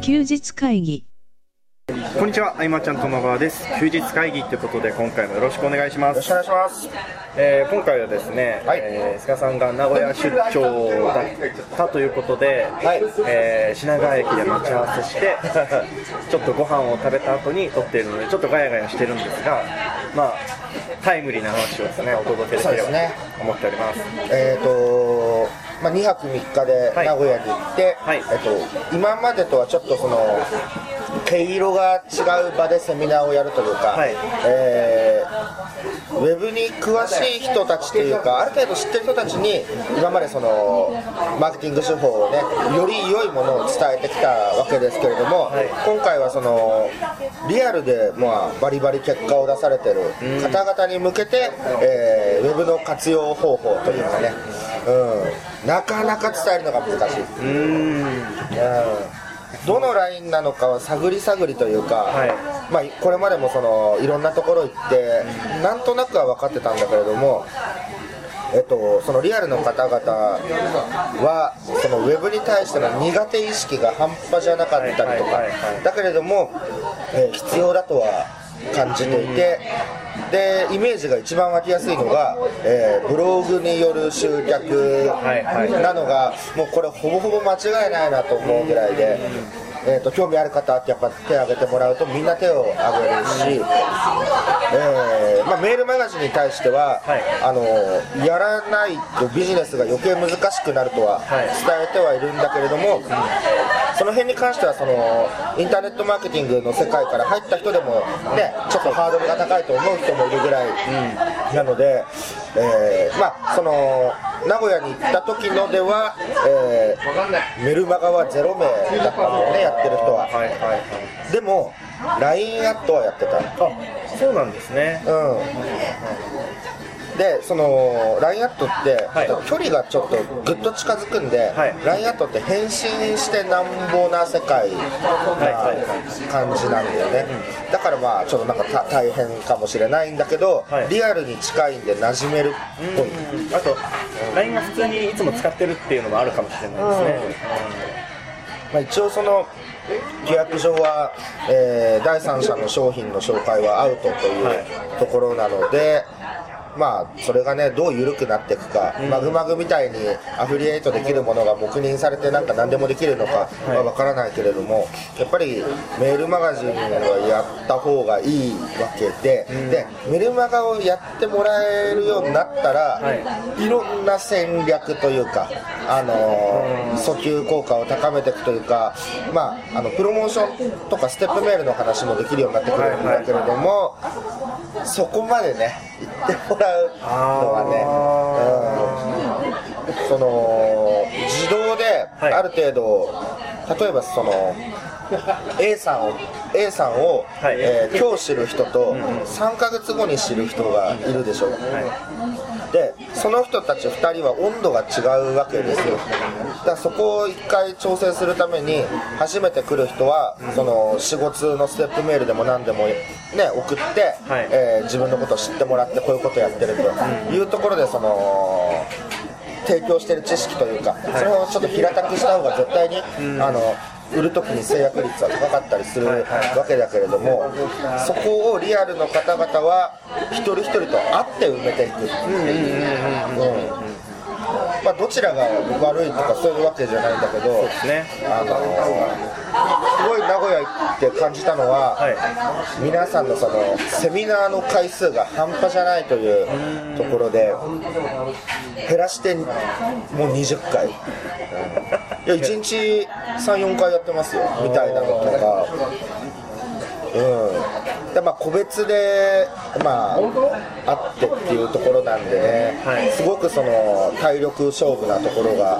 休日会議。 こんにちは、あいまちゃんとまばです。休日会議ということで今回もよろしくお願いします。 よろしくお願いします。 今回はですね、菅さんが名古屋出張だったということで、品川駅で待ち合わせしてちょっとご飯を食べた後に撮っているのでちょっとガヤガヤしてるんですが、タイムリーな話をですねお届けできればと思っております。 2泊3日で名古屋に行って、今までとはちょっとその毛色が違う場でセミナーをやるというか、ウェブに詳しい人たちというか、ある程度知ってる人たちに今までそのマーケティング手法をね、より良いものを伝えてきたわけですけれども、今回はそのリアルでバリバリ結果を出されてる方々に向けて、ウェブの活用方法というかね、なかなか伝えるのが難しい。どのラインなのかは探り探りというか、これまでもそのいろんなところ行ってなんとなくは分かってたんだけれども、そのリアルの方々はそのウェブに対しての苦手意識が半端じゃなかったりとか、だけれども、必要だとは感じていて、でイメージが一番湧きやすいのが、ブログによる集客なのが、もうこれほぼほぼ間違いないなと思うぐらいで、興味ある方ってやっぱ手を挙げてもらうとみんな手を挙げるし、メールマガジンに対しては、やらないとビジネスが余計難しくなるとは伝えてはいるんだけれども、その辺に関してはそのインターネットマーケティングの世界から入った人でもね、ちょっとハードルが高いと思う人もいるぐらいなので、その名古屋に行った時のでは、メルマガは0名だったんだよね、やってる人は。でも LINE アットはやってた。 そうなんですね。 でその LINE アットって、距離がちょっとぐっと近づくんで、LINE アットって返信してなんぼな世界な感じなんだよね。だからちょっとなんか大変かもしれないんだけど、リアルに近いんで馴染めるっぽい。 あと LINE が普通にいつも使ってるっていうのもあるかもしれないですね。 一応その規約上は、第三者の商品の紹介はアウトというところなので、それがねどう緩くなっていくか、マグマグみたいにアフィリエイトできるものが黙認されてなんか何でもできるのかは分からないけれども、やっぱりメールマガジンはやった方がいいわけで、でメルマガをやってもらえるようになったら、いろんな戦略というか、訴求効果を高めていくというか、プロモーションとかステップメールの話もできるようになってくるんだけれども、そこまでね言ってもらうのはね、その自動である程度、例えばその A さんを今日知る人と3ヶ月後に知る人がいるでしょう。でその人たち2人は温度が違うわけですよ。だからそこを1回調整するために、初めて来る人はその4、5通のステップメールでも何でもね送って、自分のことを知ってもらって、こういうことやってるというところで、その提供してる知識というか、それをちょっと平たくした方が絶対に売るときに制約率は高かったりするわけだけれども、そこをリアルの方々は一人一人と会って埋めていくっていう、どちらが悪いとかそういうわけじゃないんだけど、すごい名古屋行って感じたのは、皆さんのそのセミナーの回数が半端じゃないというところで、減らしてもう20回、いや1日 3,4 回やってますよみたいなのとか、で個別で会ってっていうところなんでね、すごくその体力勝負なところが、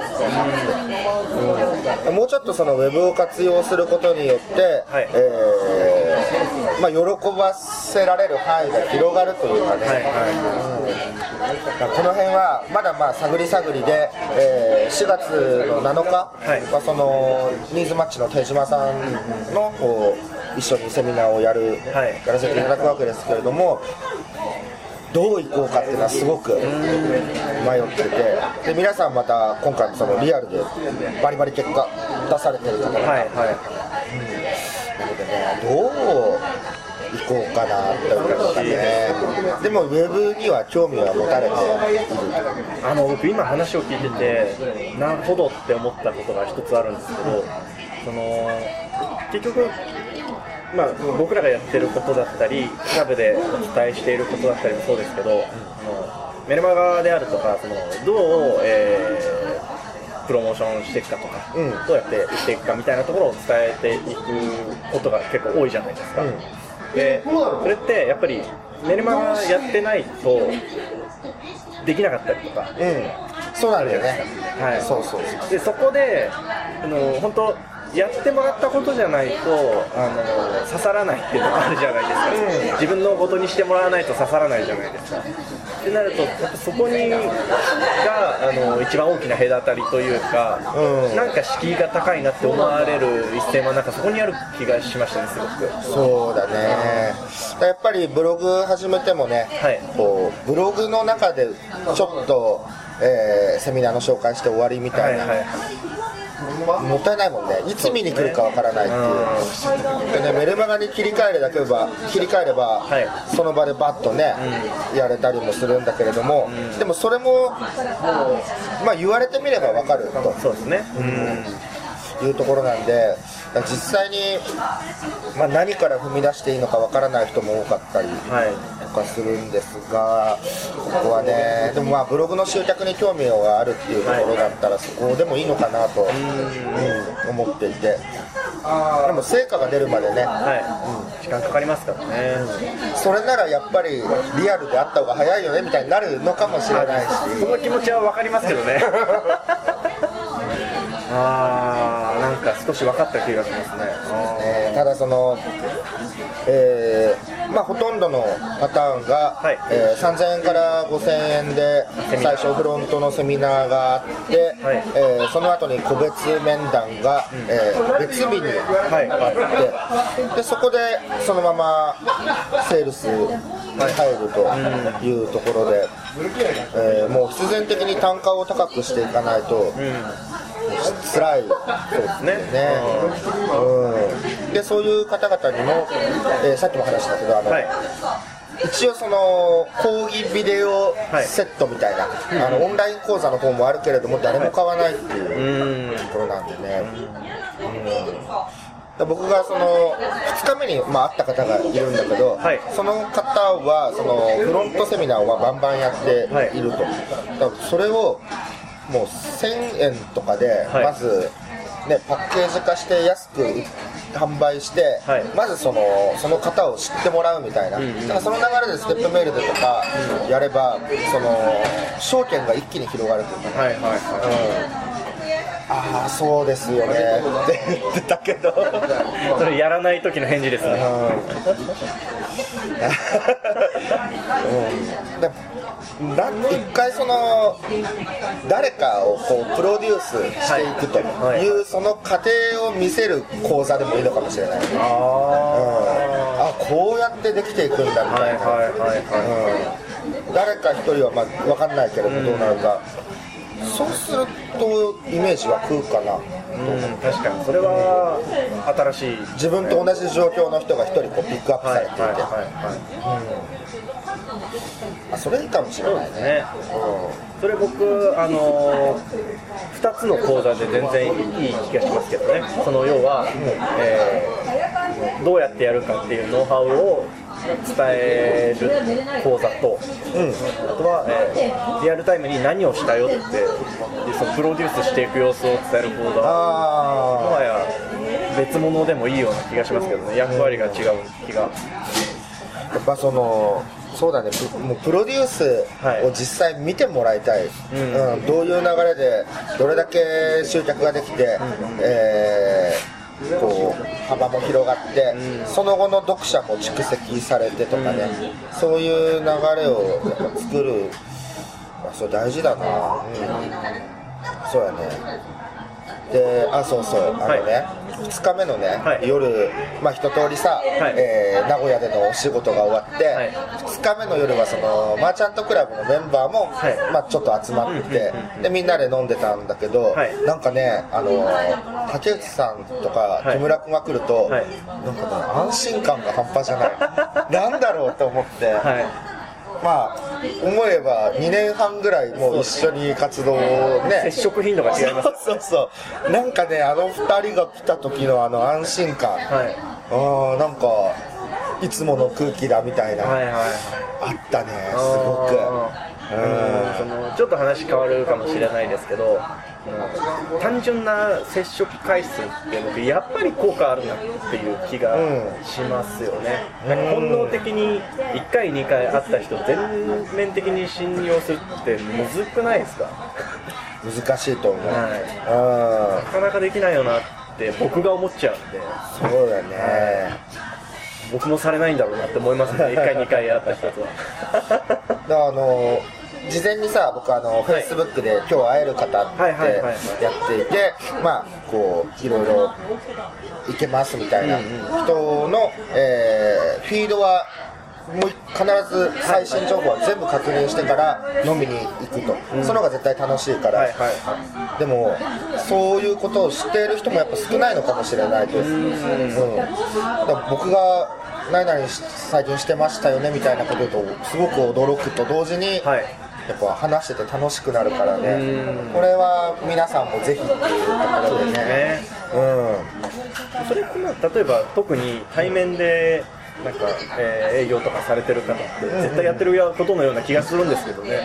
もうちょっとそのウェブを活用することによって、喜ばせられる範囲が広がるというかね、この辺はまだ探り探りで、4月の7日はそのニーズマッチの手島さんの一緒にセミナーをやらせていただくわけですけれども、 どういこうかっていうのはすごく迷ってて、で皆さんまた今回そのリアルでバリバリ結果出されてる方が、なのでね、どういこうかなって思ったね。でもウェブには興味は持たれている。 僕今話を聞いててなるほどって思ったことが一つあるんですけど、結局僕らがやってることだったりクラブでお伝えしていることだったりもそうですけど、メルマガであるとかどう、プロモーションしていくかとか、どうやって売っていくかみたいなところを伝えていくことが結構多いじゃないですか。でそれってやっぱりメルマガやってないとできなかったりとか、 そうなんだよね。 でそこで本当やってもらったことじゃないと刺さらないっていうのがあるじゃないですか、自分のことにしてもらわないと刺さらないじゃないですか。ってなるとやっぱそこにが一番大きな隔たりというか、なんか敷居が高いなって思われる一線はなんかそこにある気がしましたね、すごく。 そうだね。やっぱりブログ始めてもね、こうブログの中でちょっと、セミナーの紹介して終わりみたいな、もったいないもんね。いつ見に来るかわからないっていうでね、メルマガに切り替えれば、その場でバッとね、やれたりもするんだけれども、でもそれも言われてみればわかると、 そうですね、 いうところなんで、実際に、何から踏み出していいのかわからない人も多かったりとかするんですが、ここはね、でもブログの集客に興味があるっていうところだったらそこでもいいのかなと、思っていて、でも成果が出るまでね、 時間かかりますからね、 それならやっぱりリアルであった方が早いよねみたいになるのかもしれないし、 その気持ちは分かりますけどねなんか少し分かった気がしますね。 ただほとんどのパターンが、3000円から5000円で最初フロントのセミナーがあって、その後に個別面談が、別日にあって、でそこでそのままセールスに入るというところで、もう必然的に単価を高くしていかないと、辛いですね。でそういう方々にも、さっきも話したけど一応その講義ビデオセットみたいな、オンライン講座の方もあるけれども誰も買わないっていうところなんでね、僕がその2日目に会った方がいるんだけど、その方はそのフロントセミナーをバンバンやっていると、だからそれをもう1000円とかでまず、パッケージ化して安く販売して、まずその方を知ってもらうみたいな、だからその流れでステップメールでとかやれば、その証券が一気に広がるというか、そうですよねって言ってたけどそれやらない時の返事ですね。 一回その誰かをこうプロデュースしていくという、その過程を見せる講座でもいいのかもしれない。こうやってできていくんだみたいな、誰か一人は分かんないけれどどうなるか、そうするとイメージは食うかな。 確かにそれは新しい、 自分と同じ状況の人が一人こうピックアップされていて、それいいかもしれないね。 それ僕2つの講座で全然いい気がしますけどね。その要は、どうやってやるかっていうノウハウを伝える講座と、あとは、リアルタイムに何をしたよってそのプロデュースしていく様子を伝える講座はもはや別物でもいいような気がしますけどね。役割が違う気が。 やっぱそうだね、もうプロデュースを実際見てもらいたい、どういう流れでどれだけ集客ができて、こう幅も広がって、その後の読者も蓄積されてとかね、そういう流れをやっぱ作る、それ大事だな。そうやね。 で、そうそう、2日目のね、夜、一通りさ、名古屋でのお仕事が終わって、2日目の夜はそのマーチャントクラブのメンバーも、ちょっと集まって、でみんなで飲んでたんだけど、なんかね、竹内さんとか木村君が来ると、なんかね、安心感が半端じゃないなんだろうと思って、思えば2年半ぐらいもう一緒に活動をね、 接触頻度が違います。 そうなんかね、2人が来た時の安心感、なんかいつもの空気だみたいな、あったね、すごく。 ちょっと話変わるかもしれないですけど、単純な接触回数って僕やっぱり効果あるなっていう気がしますよね。なんか本能的に1回2回会った人全面的に信用するってむずくないですか？ 難しいと思う、 なかなかできないよなって僕が思っちゃうんで。 そうだね、 僕もされないんだろうなって思いますね、1回2回会った人とは。 事前にさ、僕Facebook で今日会える方ってやっていて、こういろいろ行けますみたいな人の、フィードはもう必ず最新情報は全部確認してから飲みに行くと、その方が絶対楽しいから、でもそういうことを知っている人もやっぱ少ないのかもしれないです、だから僕が何々最近してましたよねみたいなこととすごく驚くと同時に、やっぱ話してて楽しくなるからね、これは皆さんもぜひっていうところでね。 それ例えば特に対面でなんか、営業とかされてる方って絶対やってることのような気がするんですけどね。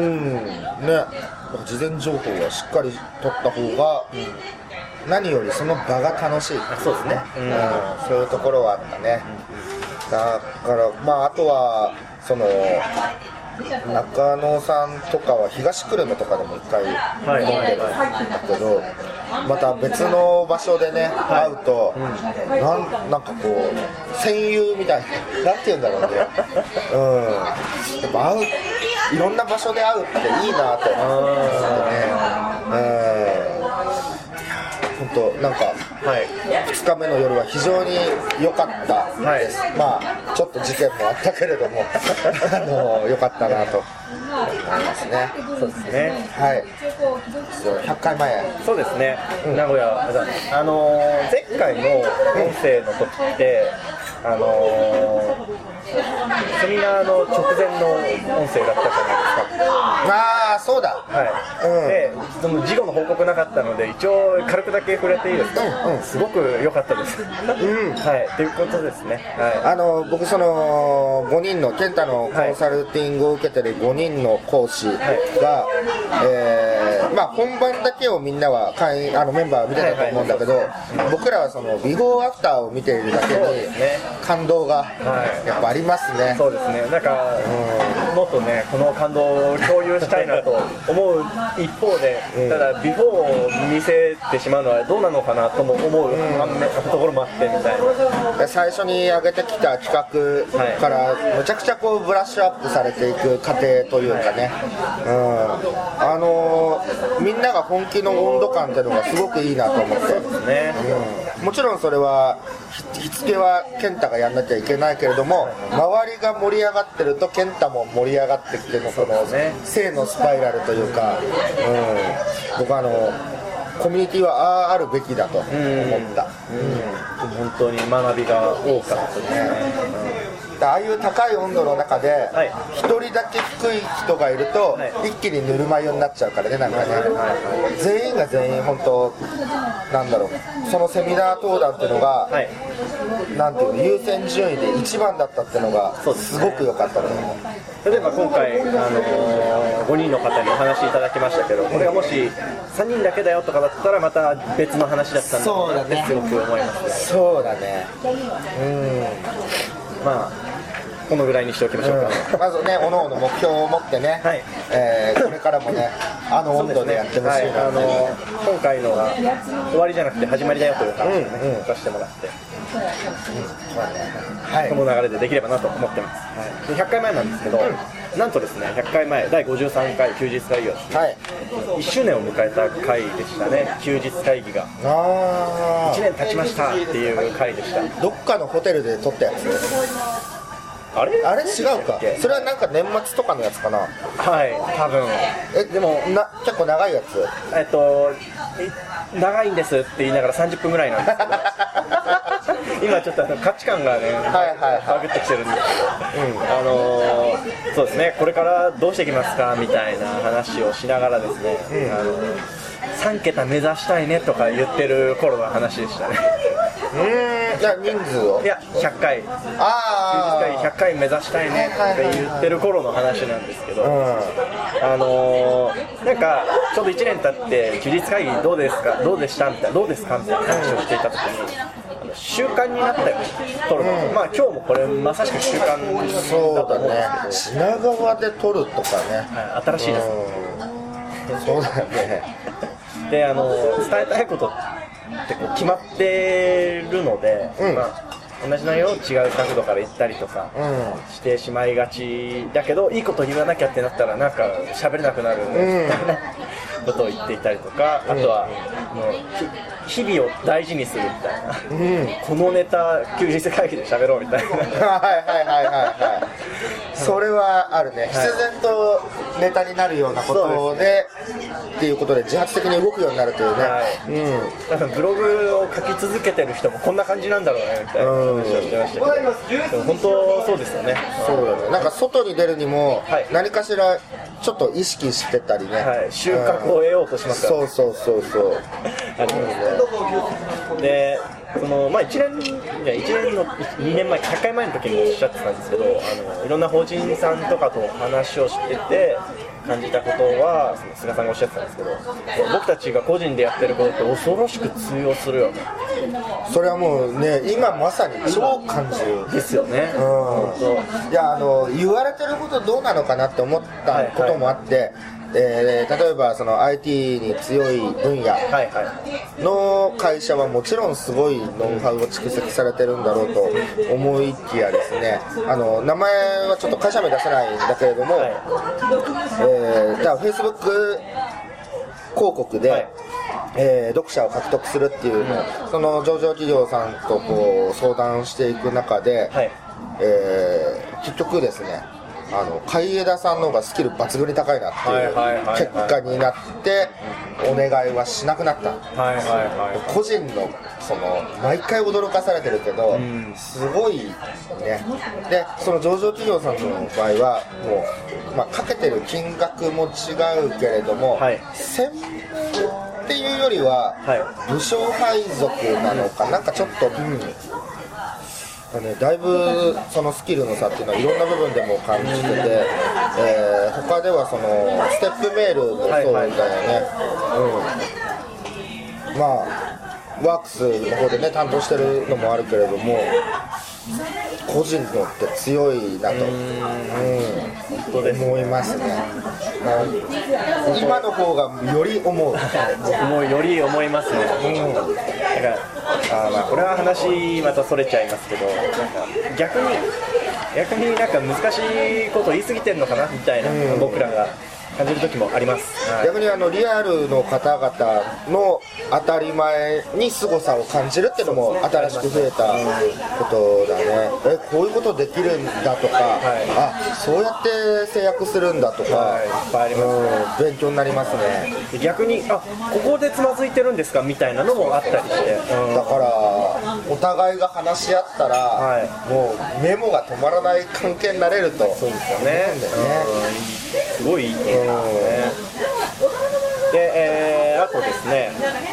事前情報はしっかり取った方が、何よりその場が楽しい。 そうですね。 そういうところはあったね。だからあとはその中野さんとかは東久留米とかでも一回飲んでるんだけど、また別の場所でね、会うと、なんかこう戦友みたいな、なんて言うんだろうね、やっぱいろんな場所で会うっていいなと思ってね。本当なんか、2日目の夜は非常に良かったです、ちょっと事件もあったけれども良かったなと思いますね。 そうですね、 100回前、 そうですね、名古屋、前回の音声の時ってセミナーの直前の音声だったじゃないですか。 そうだ。 で、その事後の報告なかったので一応軽くだけ触れていいですか？すごく良かったです。ということですね。 僕その5人の健太のコンサルティングを受けてる5人の講師が、本番だけをみんなはメンバーは見てたと思うんだけど、僕らはそのビフォーアフターを見ているだけに感動がやっぱありますね。 そうですね。なんかもっとね、この感動を共有したいなと思う一方で、ただビフォーを見せてしまうのはどうなのかなとも思うところもあってみたいな。 最初に上げてきた企画からむちゃくちゃこうブラッシュアップされていく過程というかね、みんなが本気の温度感っていうのがすごくいいなと思って、もちろんそれは火付けは健太がやんなきゃいけないけれども、周りが盛り上がってると健太も盛り上がってきてのこの正のスパイラルというか、僕はコミュニティはあるべきだと思った。 本当に学びが多かったですね。 ああいう高い温度の中で一人だけ低い人がいると一気にぬるま湯になっちゃうからね、なんかね、全員が全員本当なんだろう、そのセミナー登壇っていうのが、なんていうの、優先順位で1番だったっていうのがすごく良かったね。 例えば今回、5人の方にお話いただきましたけど、これがもし3人だけだよとかだったらまた別の話だったんだろうなってすごく思いますね。 そうだね。 このぐらいにしておきましょうか。 まずね、おのおの目標を持ってね、これからもね、温度でやってほしいな。 今回のが終わりじゃなくて始まりだよという話をね、させてもらって、この流れでできればなと思ってます。で100回前なんですけど、 なんとですね、100回前、第53回休日会議はですね、はい、1周年を迎えた回でしたね、休日会議が。1年経ちましたっていう回でした。 どっかのホテルで撮ったやつ。あれ違うか。それはなんか年末とかのやつかな。 はい、多分。 でも結構長いやつ。 長いんですって言いながら30分ぐらいなんですけど今ちょっと価値観がね、バグってきてるんですけど、そうですね、これからどうしていきますかみたいな話をしながらですね、3桁目指したいねとか言ってる頃の話でしたね。 じゃあ人数をいや100回休日会議100回目指したいねって言ってる頃の話なんですけど、なんかちょうど1年経って休日会議どうですかどうでしたみたいなどうですかみたいな話をしていた時に習慣になったよ撮るの、まあ今日もこれまさしく習慣だと思うんですけど、 品川で撮るとかね、 新しいです。 そうだよね。 で伝えたいことってこう決まってるので、同じ内容を違う角度から言ったりとかしてしまいがちだけど、いいこと言わなきゃってなったらなんか喋れなくなるみたいなことを言っていたりとか、あとは日々を大事にするみたいな、このネタ休日会議で喋ろうみたいなそれはあるね、必然とネタになるようなことでっていうことで自発的に動くようになるというね、 だからブログを書き続けてる人もこんな感じなんだろうねみたいな話をしてましたけど、でも本当そうですよね。 そうだね、なんか外に出るにも何かしらちょっと意識してたりね、 収穫を得ようとしますからね。 そうで1年の2年前100回前の時におっしゃってたんですけど、いろんな法人さんとかと話をしてて感じたことは菅さんがおっしゃってたんですけど、僕たちが個人でやってることって恐ろしく通用するよね。 それはもうね、今まさに超感じるですよね。 いや言われてることどうなのかなって思ったこともあって、例えばその IT に強い分野の会社はもちろんすごいノウハウを蓄積されてるんだろうと思いきやですね、名前はちょっと会社名出せないんだけれども、だから Facebook 広告で、読者を獲得するっていうのを、その上場企業さんとこう相談していく中で、結局ですね、海江田さんの方がスキル抜群に高いなっていう結果になってお願いはしなくなった。個人のその毎回驚かされてるけど、すごいね。でその上場企業さんの場合はもう、かけてる金額も違うけれども、専門っていうよりは部署配属なのか、なんかちょっとだいぶそのスキルの差っていうのはいろんな部分でも感じてて、他ではそのステップメールもそうだよね、ワークスの方でね担当してるのもあるけれども、個人のって強いなと、思いますね。今の方がより思う。 僕もより思いますね。だからこれは話またそれちゃいますけど、なんか逆になんか難しいこと言い過ぎてるのかなみたいな、僕らが感じる時もあります。 逆にリアルの方々の当たり前に凄さを感じるっていうのも新しく増えたことだね。こういうことできるんだとか、そうやって制約するんだとか、 いっぱいあります。 勉強になりますね。 逆にここでつまずいてるんですかみたいなのもあったりして、 だからお互いが話し合ったら、もうメモが止まらない関係になれると。 そうですよね。すごいいいですね。で、あとですね、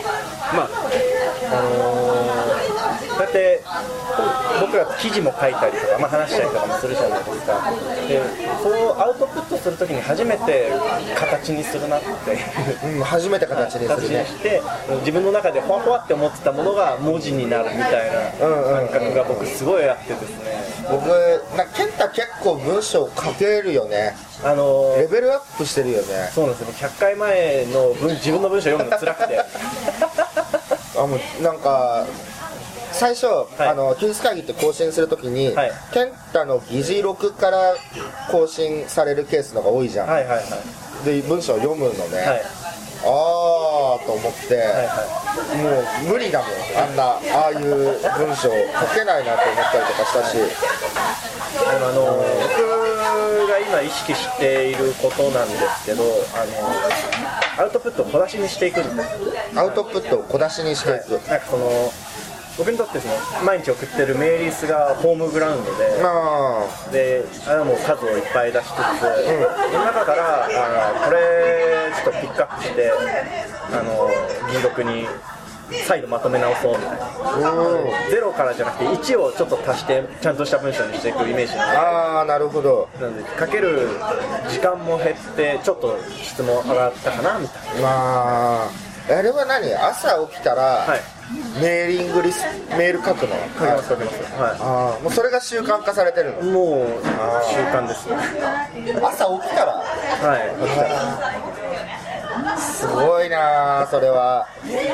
こうやって僕ら記事も書いたりとか、話したりとかもするじゃないですか。で、そうアウトプットするときに初めて形にするなって初めて形にするね。 して自分の中でほわほわって思ってたものが文字になるみたいな感覚が僕すごいあってですね。 僕健太結構文章書けるよね。レベルアップしてるよね。 そうなんですよ。100回前の自分の文章読むの辛くてもうなんか最初、休日会議って更新するときに、健太の議事録から更新されるケースのが多いじゃん、で文章を読むのね、あーと思って、もう無理だもん、ああいう文章書けないなと思ったりとかしたし、 僕が今意識していることなんですけど、アウトプットを小出しにしていくんです。 アウトプットを小出しにしていく、 なんか僕にとって毎日送ってるメールリスがホームグラウンドで、あれはもう数をいっぱい出しつつ、その中からこれちょっとピックアップして議事録に再度まとめ直そうみたいな、0からじゃなくて1をちょっと足してちゃんとした文章にしていくイメージなんで、なるほど。 なので書ける時間も減ってちょっと質も上がったかなみたいな。 あれは何、朝起きたら、メール書くの？ 書きます。 もうそれが習慣化されてるの？ もう習慣ですね。 朝起きたら？ 起きたら。 すごいなそれは。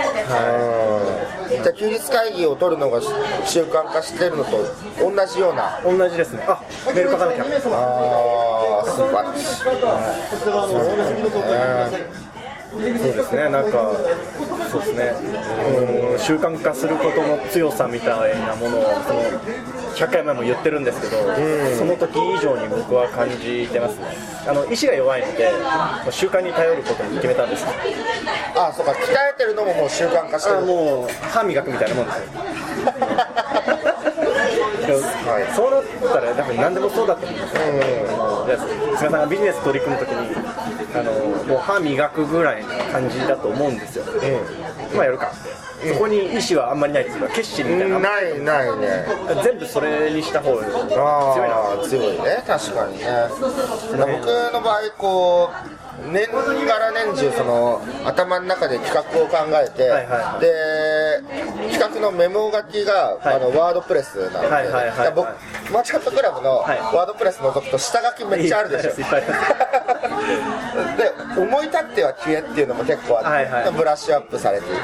じゃあ休日会議を取るのが習慣化してるのと同じような？ 同じですね。メール書かなきゃ。 素晴らしい。 そうですね、なんか、そうですね、習慣化することの強さみたいなものを100回前も言ってるんですけど、その時以上に僕は感じてますね。意志が弱いので、習慣に頼ることに決めたんです。 そうか、鍛えてるのももう習慣化してる。 もう歯磨くみたいなもんですよ。そうなったら多分何でもそうだと思うんですよ。菅さんがビジネス取り組むときにもう歯磨くぐらいの感じだと思うんですよ。やるか。そこに意思はあんまりないですが、決心みたいな。 ないね。 全部それにした方が強いな。 強いね、確かにね。僕の場合年がら年中頭の中で企画を考えて、で企画のメモ書きが、ワードプレスなので、僕マーチカットクラブのワードプレスの時と下書きめっちゃあるでしょ。で思い立っては消えっていうのも結構あって、ブラッシュアップされていって、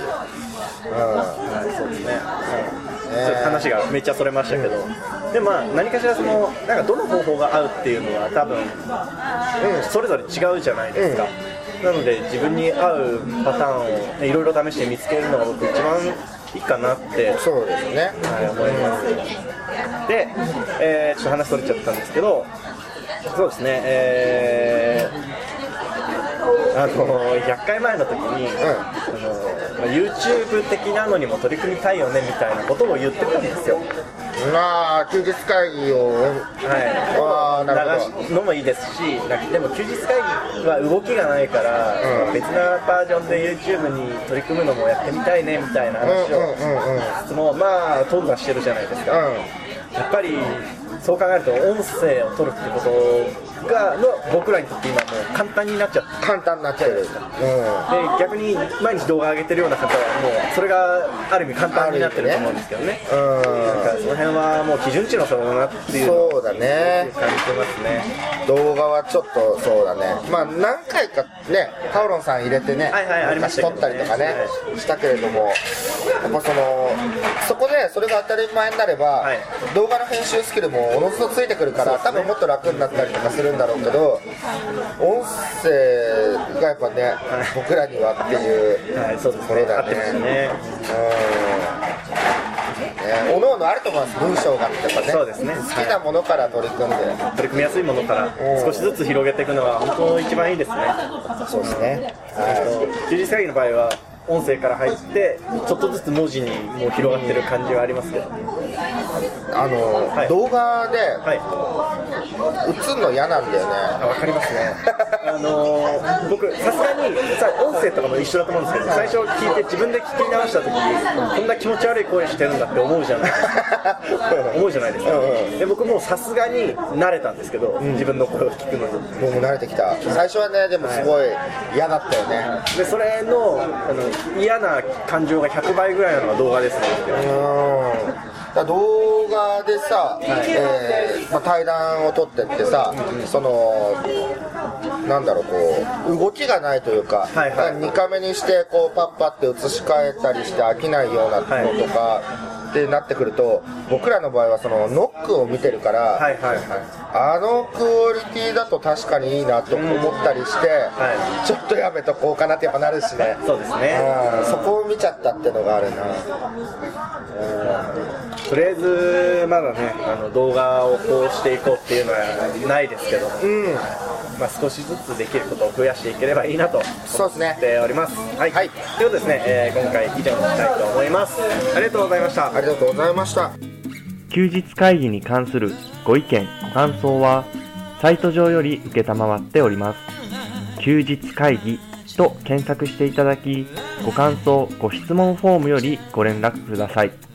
そうですね。ちょっと話がめっちゃそれましたけど、で何かしらなんかどの方法が合うっていうのは多分、それぞれ違うじゃないですか。なので自分に合うパターンをいろいろ試して見つけるのが僕一番いいかなって、 そうですね、 思います。で、ちょっと話それちゃったんですけど、そうですね、100回前の時に、YouTube 的なのにも取り組みたいよねみたいなことを言ってたんですよ。 休日会議を、 流すのもいいですし、でも休日会議は動きがないから、別なバージョンで YouTube に取り組むのもやってみたいねみたいな話をしつつも、頓挫してるじゃないですか。やっぱりそう考えると音声を取るってことが僕らにとって今もう簡単になっちゃって、 簡単になっちゃう、で逆に毎日動画上げてるような方はもうそれがある意味簡単になってると思うんですけどね。なんかその辺はもう基準値の差だなっていうのを感じてますね。 動画はちょっとそうだね、何回かねタオロンさん入れてね、昔撮ったりとかねしたけれども、やっぱそこでそれが当たり前になれば、動画の編集スキルもおのずとついてくるから、多分もっと楽になったりとかするんだろうけど、音声がやっぱね、僕らにはっていうところだね。おのおのあると思います、文章がやっぱね。 そうですね。 好きなものから取り組みやすいものから少しずつ広げていくのが本当一番いいですね。 そうですね。 休日会議の場合は音声から入ってちょっとずつ文字にもう広がってる感じはありますけど、 動画で映るの嫌なんだよね。 わかりますね。僕さすがに音声とかも一緒だと思うんですけど、最初聞いて自分で聞き直した時にこんな気持ち悪い声してるんだって思うじゃないですか。で僕もさすがに慣れたんですけど、自分の声を聞くのに僕も慣れてきた。最初はね、でもすごい嫌だったよね。 でそれの嫌な感情が100倍ぐらいなのが動画ですね。 動画でさ、対談を撮ってってさ、なんだろう、動きがないというか、2カメにしてパッパって映し替えたりして飽きないようなのとか、 ってなってくると、僕らの場合はそのノックを見てるから、あのクオリティだと確かにいいなと思ったりして、ちょっとやめとこうかなってやっぱなるしね。 そうですね。 そこを見ちゃったってのがあるな。 とりあえずまだね、動画をこうしていこうっていうのはないですけども、少しずつできることを増やしていければいいなと思っております。ということですね、今回以上にしたいと思います。ありがとうございました。 ありがとうございました。 休日会議に関するご意見ご感想はサイト上より承っております。休日会議と検索していただき、ご感想ご質問フォームよりご連絡ください。